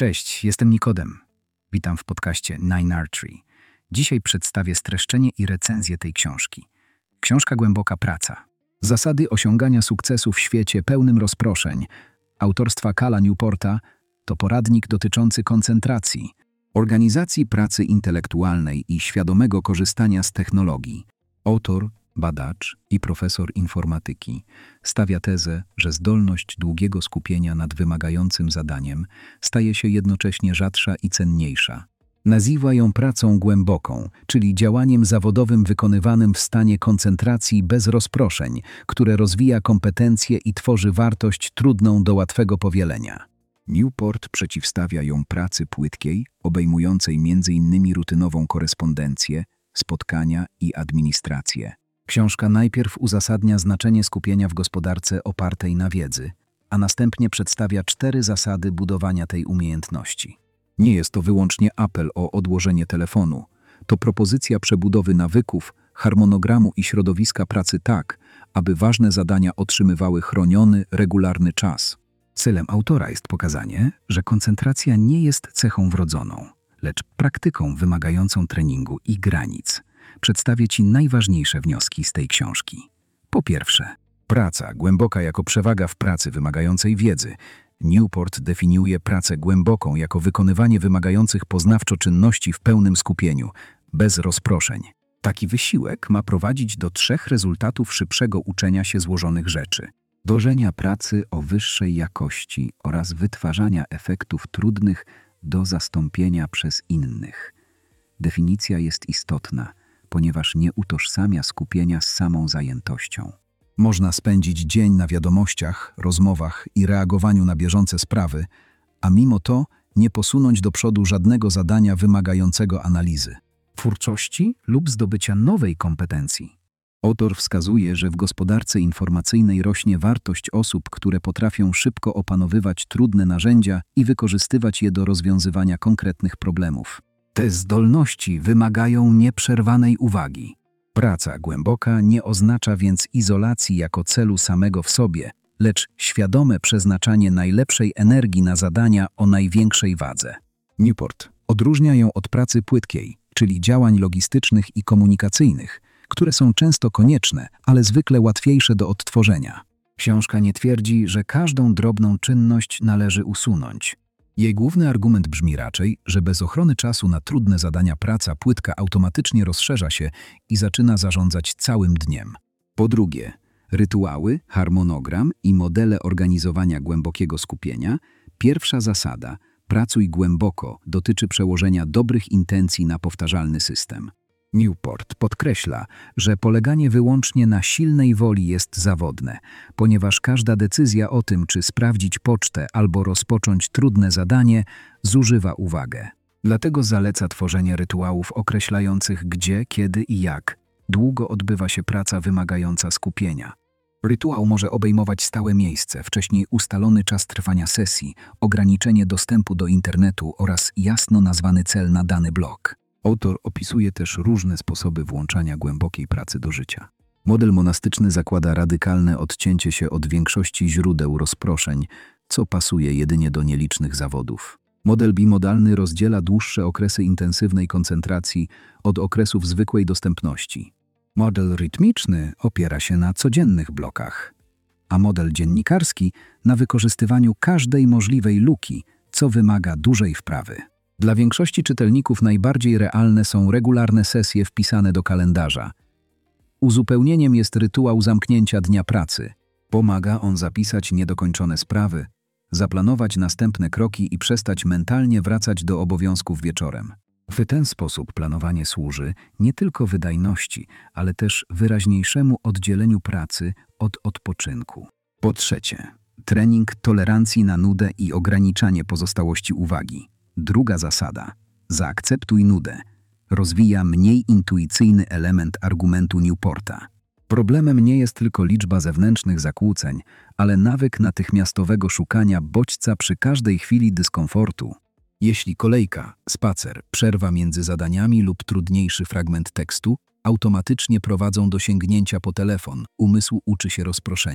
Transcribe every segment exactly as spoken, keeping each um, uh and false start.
Cześć, jestem Nikodem. Witam w podcaście Nine Archery. Dzisiaj przedstawię streszczenie i recenzję tej książki. Książka Głęboka praca. Zasady osiągania sukcesu w świecie pełnym rozproszeń autorstwa Cala Newporta to poradnik dotyczący koncentracji, organizacji pracy intelektualnej i świadomego korzystania z technologii. Autor, badacz i profesor informatyki stawia tezę, że zdolność długiego skupienia nad wymagającym zadaniem staje się jednocześnie rzadsza i cenniejsza. Nazywa ją pracą głęboką, czyli działaniem zawodowym wykonywanym w stanie koncentracji bez rozproszeń, które rozwija kompetencje i tworzy wartość trudną do łatwego powielenia. Newport przeciwstawia ją pracy płytkiej, obejmującej między innymi rutynową korespondencję, spotkania i administrację. Książka najpierw uzasadnia znaczenie skupienia w gospodarce opartej na wiedzy, a następnie przedstawia cztery zasady budowania tej umiejętności. Nie jest to wyłącznie apel o odłożenie telefonu. To propozycja przebudowy nawyków, harmonogramu i środowiska pracy tak, aby ważne zadania otrzymywały chroniony, regularny czas. Celem autora jest pokazanie, że koncentracja nie jest cechą wrodzoną, lecz praktyką wymagającą treningu i granic. Przedstawię Ci najważniejsze wnioski z tej książki. Po pierwsze, praca głęboka jako przewaga w pracy wymagającej wiedzy. Newport definiuje pracę głęboką jako wykonywanie wymagających poznawczo czynności w pełnym skupieniu, bez rozproszeń. Taki wysiłek ma prowadzić do trzech rezultatów szybszego uczenia się złożonych rzeczy: dążenia pracy o wyższej jakości oraz wytwarzania efektów trudnych do zastąpienia przez innych. Definicja jest istotna, ponieważ nie utożsamia skupienia z samą zajętością. Można spędzić dzień na wiadomościach, rozmowach i reagowaniu na bieżące sprawy, a mimo to nie posunąć do przodu żadnego zadania wymagającego analizy, twórczości lub zdobycia nowej kompetencji. Autor wskazuje, że w gospodarce informacyjnej rośnie wartość osób, które potrafią szybko opanowywać trudne narzędzia i wykorzystywać je do rozwiązywania konkretnych problemów. Te zdolności wymagają nieprzerwanej uwagi. Praca głęboka nie oznacza więc izolacji jako celu samego w sobie, lecz świadome przeznaczanie najlepszej energii na zadania o największej wadze. Newport odróżnia ją od pracy płytkiej, czyli działań logistycznych i komunikacyjnych, które są często konieczne, ale zwykle łatwiejsze do odtworzenia. Książka nie twierdzi, że każdą drobną czynność należy usunąć. Jej główny argument brzmi raczej, że bez ochrony czasu na trudne zadania praca płytka automatycznie rozszerza się i zaczyna zarządzać całym dniem. Po drugie, rytuały, harmonogram i modele organizowania głębokiego skupienia. Pierwsza zasada – pracuj głęboko – dotyczy przełożenia dobrych intencji na powtarzalny system. Newport podkreśla, że poleganie wyłącznie na silnej woli jest zawodne, ponieważ każda decyzja o tym, czy sprawdzić pocztę albo rozpocząć trudne zadanie, zużywa uwagę. Dlatego zaleca tworzenie rytuałów określających gdzie, kiedy i jak długo odbywa się praca wymagająca skupienia. Rytuał może obejmować stałe miejsce, wcześniej ustalony czas trwania sesji, ograniczenie dostępu do internetu oraz jasno nazwany cel na dany blok. Autor opisuje też różne sposoby włączania głębokiej pracy do życia. Model monastyczny zakłada radykalne odcięcie się od większości źródeł rozproszeń, co pasuje jedynie do nielicznych zawodów. Model bimodalny rozdziela dłuższe okresy intensywnej koncentracji od okresów zwykłej dostępności. Model rytmiczny opiera się na codziennych blokach, a model dziennikarski na wykorzystywaniu każdej możliwej luki, co wymaga dużej wprawy. Dla większości czytelników najbardziej realne są regularne sesje wpisane do kalendarza. Uzupełnieniem jest rytuał zamknięcia dnia pracy. Pomaga on zapisać niedokończone sprawy, zaplanować następne kroki i przestać mentalnie wracać do obowiązków wieczorem. W ten sposób planowanie służy nie tylko wydajności, ale też wyraźniejszemu oddzieleniu pracy od odpoczynku. Po trzecie, trening tolerancji na nudę i ograniczanie pozostałości uwagi. Druga zasada – zaakceptuj nudę. Rozwija mniej intuicyjny element argumentu Newporta. Problemem nie jest tylko liczba zewnętrznych zakłóceń, ale nawyk natychmiastowego szukania bodźca przy każdej chwili dyskomfortu. Jeśli kolejka, spacer, przerwa między zadaniami lub trudniejszy fragment tekstu automatycznie prowadzą do sięgnięcia po telefon, umysł uczy się rozproszenia.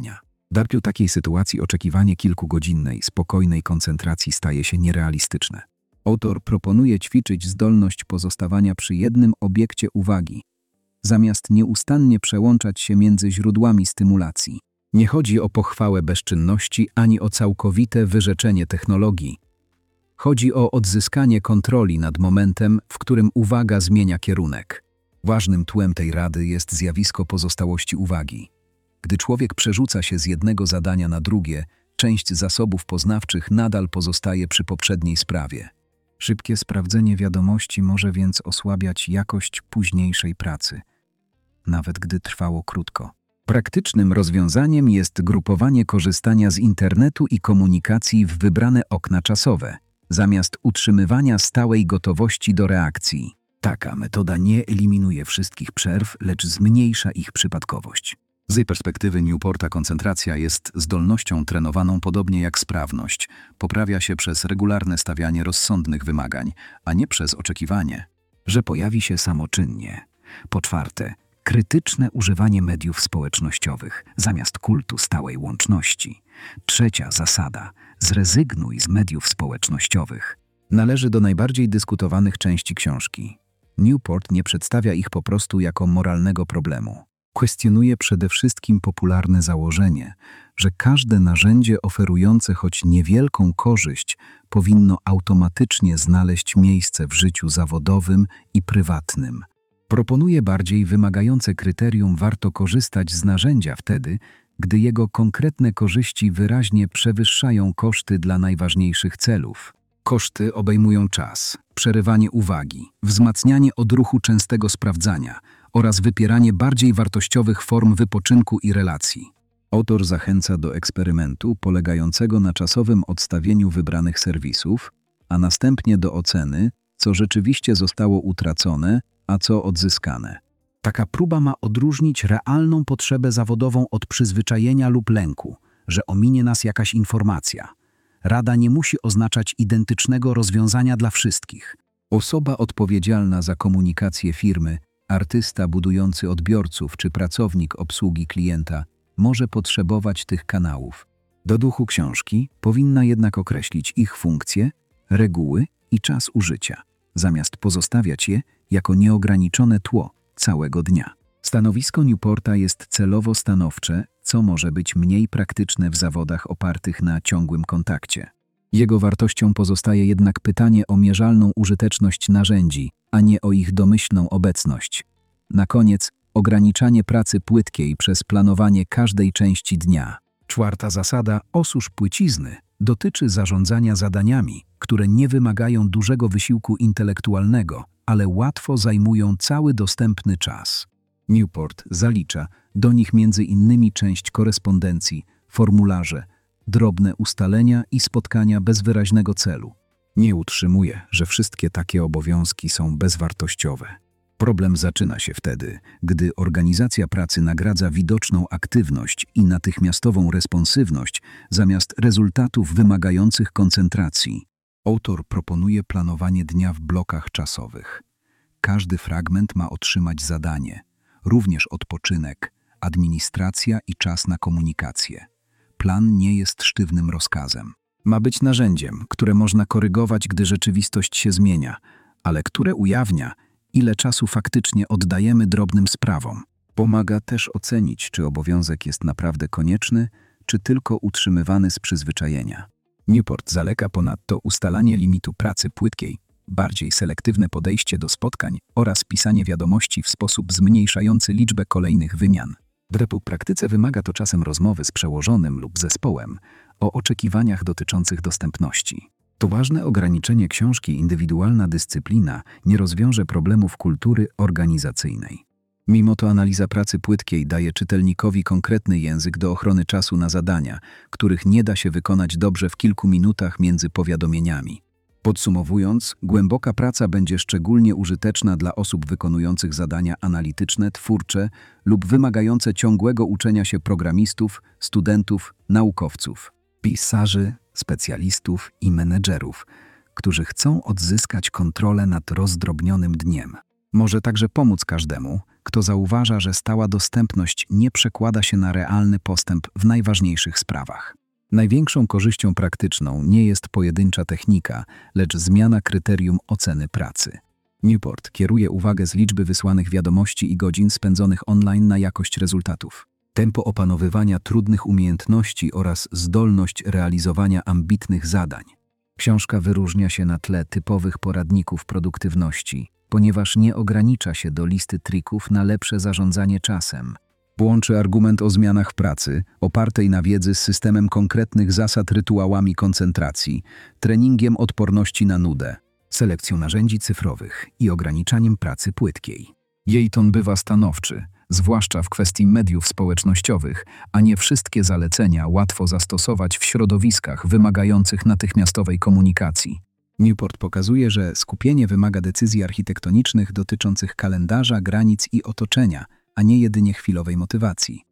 W takiej sytuacji oczekiwanie kilkugodzinnej, spokojnej koncentracji staje się nierealistyczne. Autor proponuje ćwiczyć zdolność pozostawania przy jednym obiekcie uwagi, zamiast nieustannie przełączać się między źródłami stymulacji. Nie chodzi o pochwałę bezczynności ani o całkowite wyrzeczenie technologii. Chodzi o odzyskanie kontroli nad momentem, w którym uwaga zmienia kierunek. Ważnym tłem tej rady jest zjawisko pozostałości uwagi. Gdy człowiek przerzuca się z jednego zadania na drugie, część zasobów poznawczych nadal pozostaje przy poprzedniej sprawie. Szybkie sprawdzenie wiadomości może więc osłabiać jakość późniejszej pracy, nawet gdy trwało krótko. Praktycznym rozwiązaniem jest grupowanie korzystania z internetu i komunikacji w wybrane okna czasowe, zamiast utrzymywania stałej gotowości do reakcji. Taka metoda nie eliminuje wszystkich przerw, lecz zmniejsza ich przypadkowość. Z perspektywy Newporta koncentracja jest zdolnością trenowaną podobnie jak sprawność. Poprawia się przez regularne stawianie rozsądnych wymagań, a nie przez oczekiwanie, że pojawi się samoczynnie. Po czwarte, krytyczne używanie mediów społecznościowych zamiast kultu stałej łączności. Trzecia zasada: zrezygnuj z mediów społecznościowych. Należy do najbardziej dyskutowanych części książki. Newport nie przedstawia ich po prostu jako moralnego problemu. Kwestionuje przede wszystkim popularne założenie, że każde narzędzie oferujące choć niewielką korzyść powinno automatycznie znaleźć miejsce w życiu zawodowym i prywatnym. Proponuje bardziej wymagające kryterium: warto korzystać z narzędzia wtedy, gdy jego konkretne korzyści wyraźnie przewyższają koszty dla najważniejszych celów. Koszty obejmują czas, przerywanie uwagi, wzmacnianie odruchu częstego sprawdzania oraz wypieranie bardziej wartościowych form wypoczynku i relacji. Autor zachęca do eksperymentu polegającego na czasowym odstawieniu wybranych serwisów, a następnie do oceny, co rzeczywiście zostało utracone, a co odzyskane. Taka próba ma odróżnić realną potrzebę zawodową od przyzwyczajenia lub lęku, że ominie nas jakaś informacja. Rada nie musi oznaczać identycznego rozwiązania dla wszystkich. Osoba odpowiedzialna za komunikację firmy, artysta budujący odbiorców czy pracownik obsługi klienta może potrzebować tych kanałów. Do duchu książki powinna jednak określić ich funkcje, reguły i czas użycia, zamiast pozostawiać je jako nieograniczone tło całego dnia. Stanowisko Newporta jest celowo stanowcze, co może być mniej praktyczne w zawodach opartych na ciągłym kontakcie. Jego wartością pozostaje jednak pytanie o mierzalną użyteczność narzędzi, a nie o ich domyślną obecność. Na koniec, ograniczanie pracy płytkiej przez planowanie każdej części dnia. Czwarta zasada: osusz płycizny, dotyczy zarządzania zadaniami, które nie wymagają dużego wysiłku intelektualnego, ale łatwo zajmują cały dostępny czas. Newport zalicza do nich między innymi część korespondencji, formularze, drobne ustalenia i spotkania bez wyraźnego celu. Nie utrzymuje, że wszystkie takie obowiązki są bezwartościowe. Problem zaczyna się wtedy, gdy organizacja pracy nagradza widoczną aktywność i natychmiastową responsywność zamiast rezultatów wymagających koncentracji. Autor proponuje planowanie dnia w blokach czasowych. Każdy fragment ma otrzymać zadanie, również odpoczynek, administracja i czas na komunikację. Plan nie jest sztywnym rozkazem. Ma być narzędziem, które można korygować, gdy rzeczywistość się zmienia, ale które ujawnia, ile czasu faktycznie oddajemy drobnym sprawom. Pomaga też ocenić, czy obowiązek jest naprawdę konieczny, czy tylko utrzymywany z przyzwyczajenia. Newport zaleka ponadto ustalanie limitu pracy płytkiej, bardziej selektywne podejście do spotkań oraz pisanie wiadomości w sposób zmniejszający liczbę kolejnych wymian. W praktyce wymaga to czasem rozmowy z przełożonym lub zespołem o oczekiwaniach dotyczących dostępności. To ważne ograniczenie książki Indywidualna dyscyplina nie rozwiąże problemów kultury organizacyjnej. Mimo to analiza pracy płytkiej daje czytelnikowi konkretny język do ochrony czasu na zadania, których nie da się wykonać dobrze w kilku minutach między powiadomieniami. Podsumowując, głęboka praca będzie szczególnie użyteczna dla osób wykonujących zadania analityczne, twórcze lub wymagające ciągłego uczenia się programistów, studentów, naukowców, pisarzy, specjalistów i menedżerów, którzy chcą odzyskać kontrolę nad rozdrobnionym dniem. Może także pomóc każdemu, kto zauważa, że stała dostępność nie przekłada się na realny postęp w najważniejszych sprawach. Największą korzyścią praktyczną nie jest pojedyncza technika, lecz zmiana kryterium oceny pracy. Newport kieruje uwagę z liczby wysłanych wiadomości i godzin spędzonych online na jakość rezultatów. Tempo opanowywania trudnych umiejętności oraz zdolność realizowania ambitnych zadań. Książka wyróżnia się na tle typowych poradników produktywności, ponieważ nie ogranicza się do listy trików na lepsze zarządzanie czasem. Łączy argument o zmianach pracy, opartej na wiedzy z systemem konkretnych zasad, rytuałami koncentracji, treningiem odporności na nudę, selekcją narzędzi cyfrowych i ograniczaniem pracy płytkiej. Jej ton bywa stanowczy, zwłaszcza w kwestii mediów społecznościowych, a nie wszystkie zalecenia łatwo zastosować w środowiskach wymagających natychmiastowej komunikacji. Newport pokazuje, że skupienie wymaga decyzji architektonicznych dotyczących kalendarza, granic i otoczenia, a nie jedynie chwilowej motywacji.